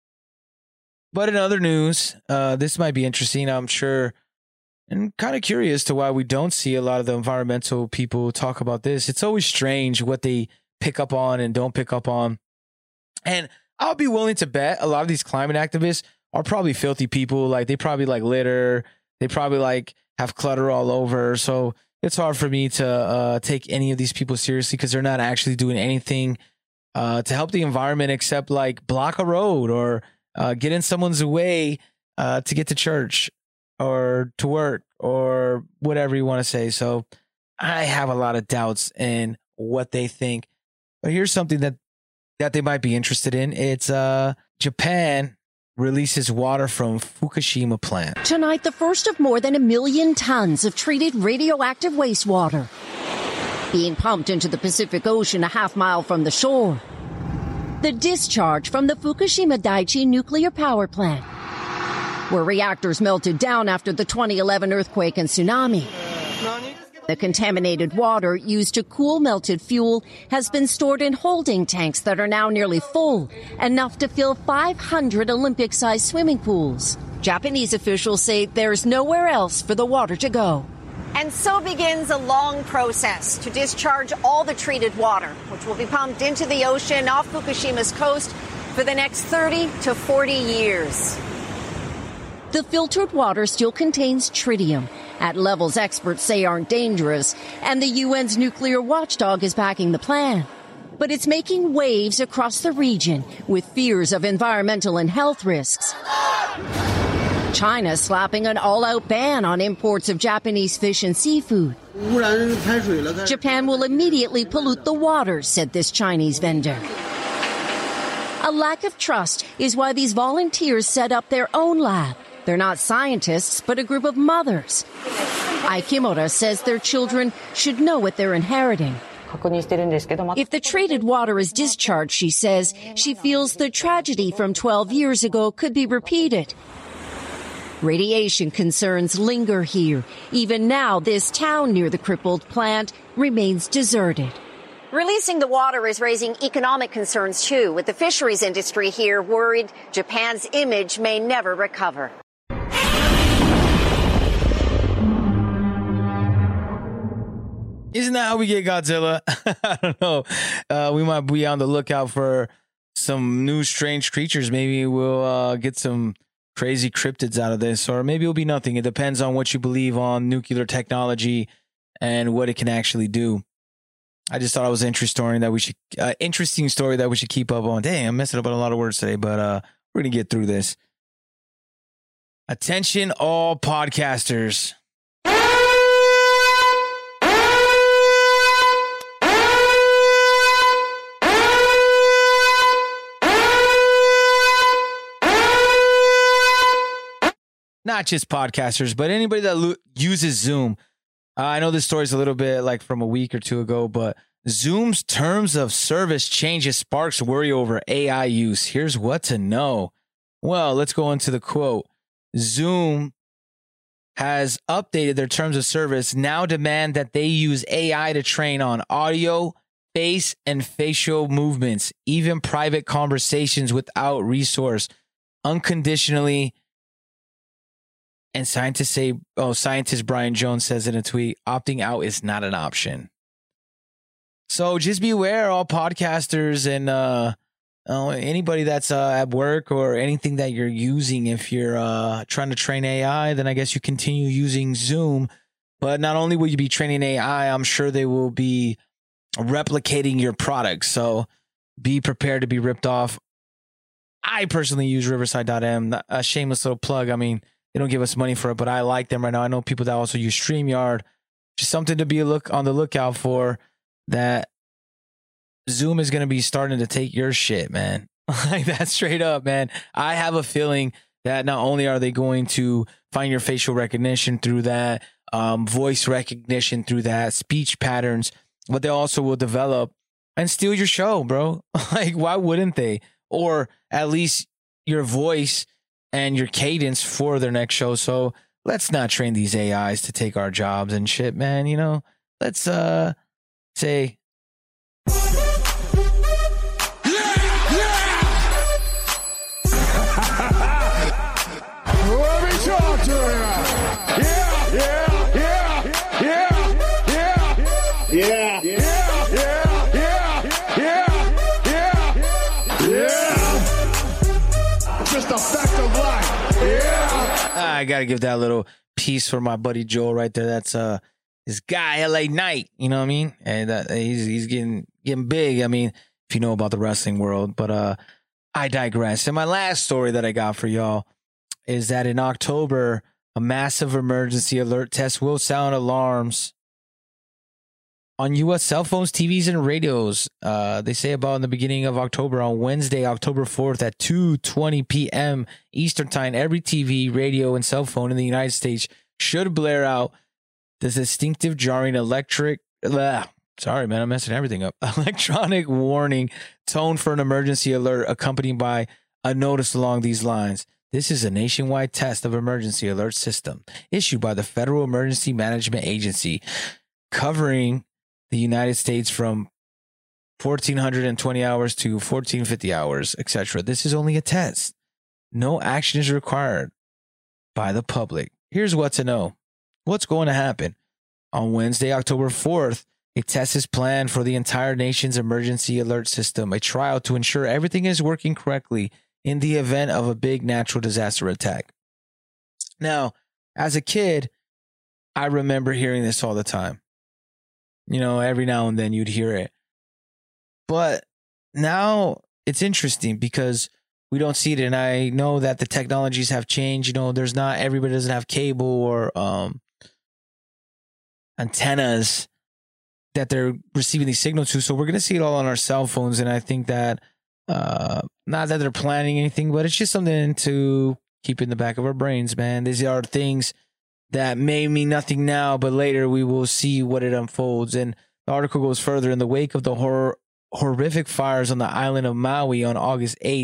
But in other news, this might be interesting, I'm sure, and kind of curious to why we don't see a lot of the environmental people talk about this. It's always strange what they pick up on and don't pick up on. And I'll be willing to bet a lot of these climate activists are probably filthy people. Like they probably like litter. They probably like have clutter all over. So it's hard for me to take any of these people seriously because they're not actually doing anything to help the environment except like block a road or get in someone's way to get to church or to work or whatever you want to say. So I have a lot of doubts in what they think. But here's something that they might be interested in. It's Japan releases water from Fukushima plant.
Tonight, the first of more than 1 million tons of treated radioactive wastewater being pumped into the Pacific Ocean a half-mile from the shore. The discharge from the Fukushima Daiichi nuclear power plant, where reactors melted down after the 2011 earthquake and tsunami. The contaminated water used to cool melted fuel has been stored in holding tanks that are now nearly full, enough to fill 500 Olympic-sized swimming pools. Japanese officials say there's nowhere else for the water to go.
And so begins a long process to discharge all the treated water, which will be pumped into the ocean off Fukushima's coast for the next 30 to 40 years.
The filtered water still contains tritium at levels experts say aren't dangerous, and the UN's nuclear watchdog is backing the plan. But it's making waves across the region with fears of environmental and health risks. China slapping an all-out ban on imports of Japanese fish and seafood. Japan will immediately pollute the waters, said this Chinese vendor. A lack of trust is why these volunteers set up their own lab. They're not scientists, but a group of mothers. Aikimura says their children should know what they're inheriting. If the treated water is discharged, she says, she feels the tragedy from 12 years ago could be repeated. Radiation concerns linger here. Even now, this town near the crippled plant remains deserted.
Releasing the water is raising economic concerns, too, with the fisheries industry here worried Japan's image may never recover.
Isn't that how we get Godzilla? I don't know. We might be on the lookout for some new strange creatures. Maybe we'll get some crazy cryptids out of this, or maybe it'll be nothing. It depends on what you believe on nuclear technology and what it can actually do. I just thought it was an interesting story that we should keep up on. Dang, I'm messing up on a lot of words today, but we're going to get through this. Attention all podcasters. Not just podcasters, but anybody that uses Zoom. I know this story is a little bit like from a week or two ago, but Zoom's terms of service changes sparks worry over AI use. Here's what to know. Well, let's go into the quote. Zoom has updated their terms of service, now demand that they use AI to train on audio, face, and facial movements, even private conversations without resource, unconditionally. And scientist Brian Jones says in a tweet, opting out is not an option. So just be aware, all podcasters and anybody that's at work or anything that you're using. If you're trying to train AI, then I guess you continue using Zoom. But not only will you be training AI, I'm sure they will be replicating your product. So be prepared to be ripped off. I personally use Riverside.m. A shameless little plug. I mean, they don't give us money for it, but I like them right now. I know people that also use StreamYard. Just something to be on the lookout for, that Zoom is going to be starting to take your shit, man. Like that straight up, man. I have a feeling that not only are they going to find your facial recognition through that, voice recognition through that, speech patterns, but they also will develop and steal your show, bro. Like, why wouldn't they? Or at least your voice and your cadence for their next show. So let's not train these AIs to take our jobs and shit, man. You know, let's say.
Let me talk to you. Just a fact of life. Yeah.
I got to give that little piece for my buddy Joel right there. That's his guy, LA Knight. You know what I mean? And he's getting big. I mean, if you know about the wrestling world, but I digress. And my last story that I got for y'all is that in October, a massive emergency alert test will sound alarms on U.S. cell phones, TVs, and radios. They say about in the beginning of October, on Wednesday, October 4th at 2:20 p.m. Eastern Time, every TV, radio, and cell phone in the United States should blare out the distinctive jarring electronic warning tone for an emergency alert accompanied by a notice along these lines. This is a nationwide test of emergency alert system issued by the Federal Emergency Management Agency, covering the United States from 1420 hours to 1450 hours, etc. This is only a test. No action is required by the public. Here's what to know. What's going to happen? On Wednesday, October 4th, a test is planned for the entire nation's emergency alert system, a trial to ensure everything is working correctly in the event of a big natural disaster attack. Now, as a kid, I remember hearing this all the time. You know, every now and then you'd hear it. But now it's interesting because we don't see it. And I know that the technologies have changed. You know, everybody doesn't have cable or antennas that they're receiving these signals to. So we're going to see it all on our cell phones. And I think that, not that they're planning anything, but it's just something to keep in the back of our brains, man. These are things that may mean nothing now, but later we will see what it unfolds. And the article goes further. In the wake of the horrific fires on the island of Maui on August 8th,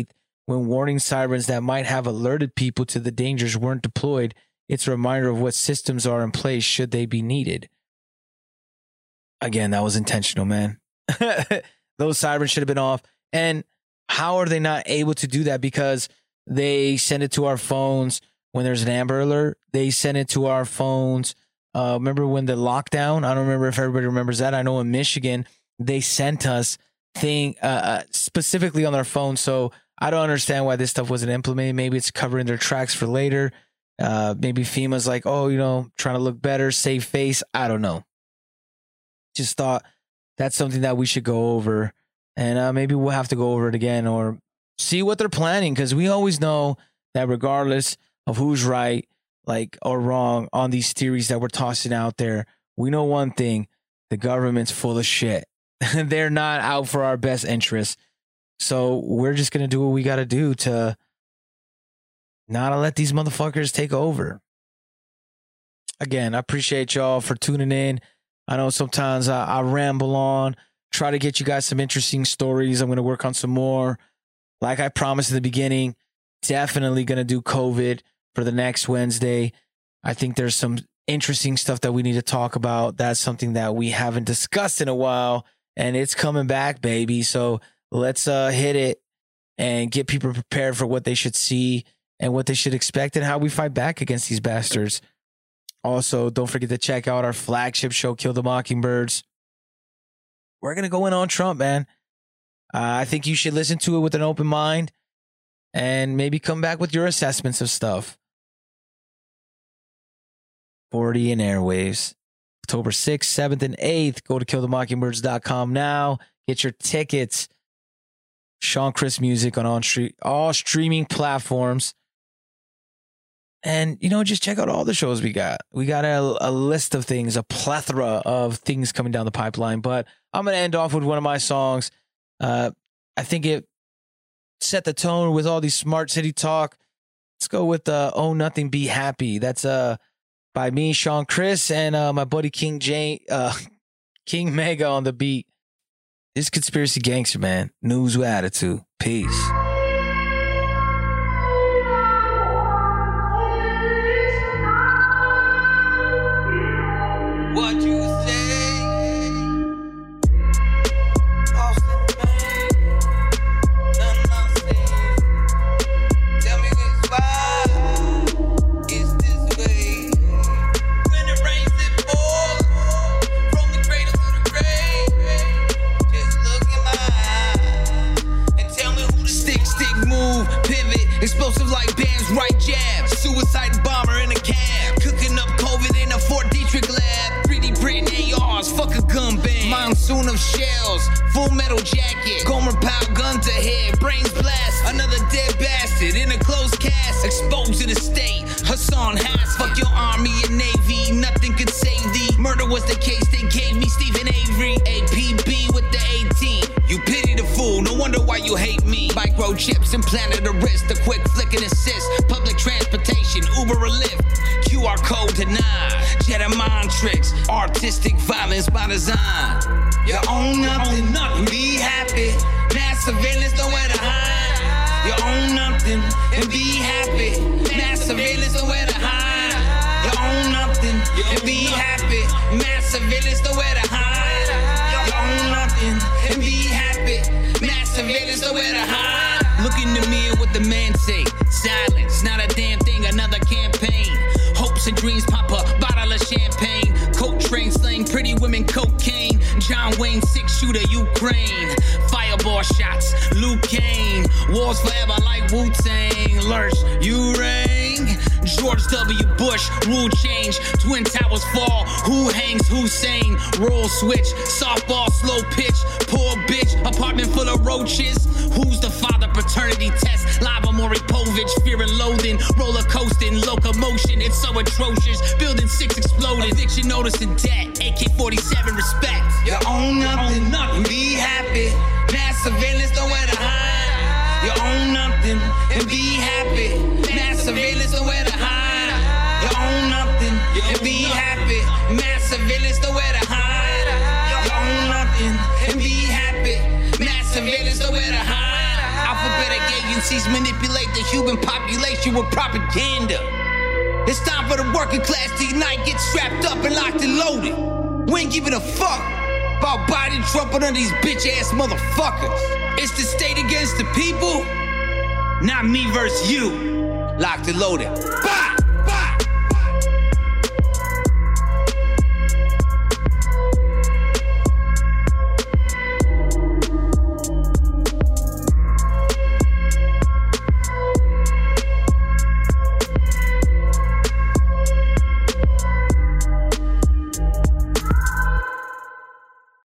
when warning sirens that might have alerted people to the dangers weren't deployed. It's a reminder of what systems are in place should they be needed. Again, that was intentional, man. Those sirens should have been off. And how are they not able to do that? Because they send it to our phones when there's an Amber Alert. They send it to our phones. Remember when the lockdown? I don't remember if everybody remembers that. I know in Michigan, they sent us specifically on their phone. So I don't understand why this stuff wasn't implemented. Maybe it's covering their tracks for later. Maybe FEMA's like, trying to look better, save face. I don't know. Just thought that's something that we should go over. And maybe we'll have to go over it again or see what they're planning. Because we always know that regardless of who's right, or wrong on these theories that we're tossing out there, we know one thing: the government's full of shit. They're not out for our best interests. So we're just going to do what we got to do to not let these motherfuckers take over. Again, I appreciate y'all for tuning in. I know sometimes I ramble on, try to get you guys some interesting stories. I'm going to work on some more. Like I promised in the beginning, definitely going to do COVID for the next Wednesday. I think there's some interesting stuff that we need to talk about. That's something that we haven't discussed in a while, and it's coming back, baby. So let's hit it and get people prepared for what they should see and what they should expect and how we fight back against these bastards. Also, don't forget to check out our flagship show, Kill the Mockingbirds. We're going to go in on Trump, man. I think you should listen to it with an open mind and maybe come back with your assessments of stuff. 40 in airwaves. October 6th, 7th, and 8th. Go to killthemockingbirds.com now. Get your tickets. Sean Chris Music on all streaming platforms. And, just check out all the shows we got. We got a list of things, a plethora of things coming down the pipeline. But I'm going to end off with one of my songs. I think it set the tone with all these smart city talk. Let's go with Oh Nothing Be Happy. That's by me, Sean Chris, and my buddy King Mega on the beat. This Conspiracy Gangster, man. News with attitude. Peace.
What you say? Tell me which why is this way? When it rains, it pours from the cradle to the grave. Just look in my eyes and tell me who the stick move, pivot, explosive like bands, right jab, suicide bomber in a cab, cooking up COVID in a Fort Detrick lab. 3D printing ARs, fuck a gun band. Monsoon of shells, full metal jacket, Gomer Pyle gun to head, brains blast. Another dead bastard in a closed cast, exposed to the state. Hassan Hass, fuck your army and navy, nothing could save thee. Murder was the case they gave me, Stephen Avery. APB with the 18. You pity the fool, no wonder why you hate me. Microchips implanted a wrist, a quick flick and assist. Public transportation, Uber or Lyft. QR code denied. Jedi mind tricks, artistic violence by design. You own nothing, be happy. Mass surveillance, nowhere to hide. You own nothing and be happy. Mass surveillance, nowhere to hide. You own nothing and be happy. Mass surveillance, nowhere to hide. You own nothing and be happy. Mass surveillance, nowhere to hide. Look in the mirror with the man say, silence, not a damn thing, another campaign. Hopes and dreams pop up, bottle of champagne. Coke train slang, pretty women, cocaine. John Wayne, 6-shooter, Ukraine. Fireball shots, Luke Kane. Wars forever like Wu-Tang. Lurch, you reign. George W. Bush, rule change. Twin towers fall, who hangs Hussein? Roll switch, softball, slow pitch. Poor bitch, apartment full of roaches. Who's the father? Paternity test. Lava Maury Povich, fear and loathing. Roller coasting, locomotion, it's so atrocious. Building 6 exploded. Eviction notice and debt. AK-47 respect. You own nothing, be happy. Mass surveillance, nowhere to hide. You own nothing and be happy. Mass surveillance, nowhere to hide. You own nothing and be happy. Mass surveillance, nowhere to hide. You own nothing and be happy. Mass surveillance, nowhere to hide. Alphabetic agencies manipulate the human population with propaganda. It's time for the working class to unite, get strapped up and locked and loaded. We ain't giving a fuck about Biden, Trump, and these bitch-ass motherfuckers. It's the state against the people, not me versus you. Locked and loaded. Bye!